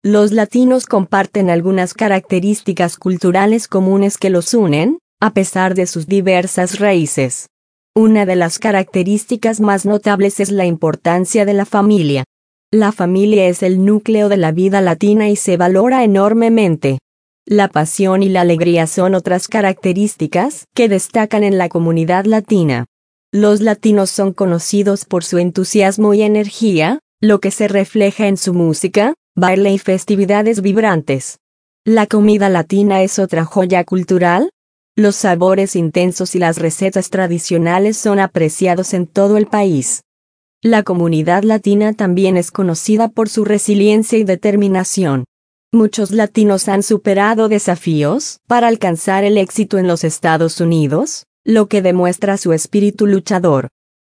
Los latinos comparten algunas características culturales comunes que los unen, a pesar de sus diversas raíces. Una de las características más notables es la importancia de la familia. La familia es el núcleo de la vida latina y se valora enormemente. La pasión y la alegría son otras características que destacan en la comunidad latina. Los latinos son conocidos por su entusiasmo y energía, lo que se refleja en su música, baile y festividades vibrantes. La comida latina es otra joya cultural. Los sabores intensos y las recetas tradicionales son apreciados en todo el país. La comunidad latina también es conocida por su resiliencia y determinación. Muchos latinos han superado desafíos para alcanzar el éxito en los Estados Unidos, lo que demuestra su espíritu luchador.